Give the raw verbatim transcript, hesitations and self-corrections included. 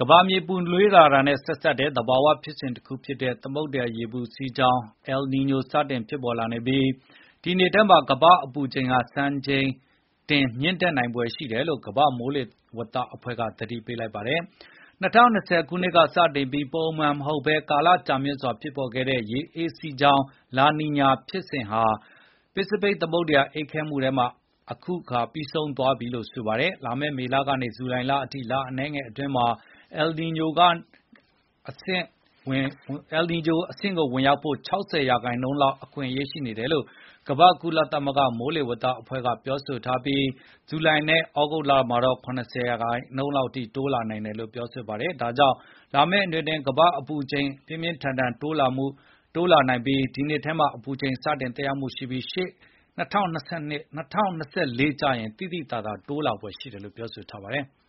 ကမ္ဘာမြေပူနွေးလာတာနဲ့ဆက်စပ်တဲ့သဘာဝဖြစ်စဉ်တခုဖြစ်တဲ့သမုဒ္ဒရာရေပူစီးကြောင်း El Nino စတင်ဖြစ်ပေါ်လာနေပြီးဒီနှစ်ထဲမှာကမ္ဘာအပူချိန်ဟာစံချိန်တင်မြင့်တက်နိုင်ဖွယ်ရှိတယ်လို့ကမ္ဘာမိုးလေဝသအဖွဲ့ကသတိပေးလိုက်ပါတယ်။၂၀၂၀ ခုနှစ်ကစတင်ပြီးပုံမှန်မဟုတ်ဘဲကာလကြာမြင့်စွာဖြစ်ပေါ်ခဲ့တဲ့ရေအေးစီးကြောင်းလာနီညာဖြစ်စဉ်ဟာပစိဖိတ်သမုဒ္ဒရာအေးခဲမှုထဲမှာအခုအခါပြီးဆုံးသွားပြီလို့ဆိုပါတယ်။လာမယ့်မေလကနေဇူလိုင်လအထိလအနည်းငယ်အတွင်းမှာ El Nino ကအဆင့်ဝင် El Nino အဆင့်ကိုဝင်ရောက်ဖို့ ၆၀ ရာခိုင်နှုန်းလောက်အခွင့်အရေးရှိနေတယ်လို့ကမ္ဘာကုလသမဂ္ဂမိုးလေဝသအဖွဲ့ကပြောဆိုထားပြီးဇူလိုင်နဲ့ဩဂုတ်လမှာတော့ ၇၀ ရာခိုင်နှုန်းလောက်ထိတိုးလာနိုင်တယ်လို့ပြောဆိုပါတယ်။ဒါကြောင့်လာမယ့်နှစ်အတွင်းကမ္ဘာအပူချိန်ပြင်းပြင်းထန်ထန်တိုးလာမှုတိုးလာနိုင်ပြီးဒီနှစ်ထဲမှာအပူချိန်စတင်သက်ရောက်မှုရှိပြီးရှေ့၂၀၂၄ ကျရင်သိသိသာသာတိုးလာဖွယ်ရှိတယ်လို့ပြောဆိုထားပါတယ်။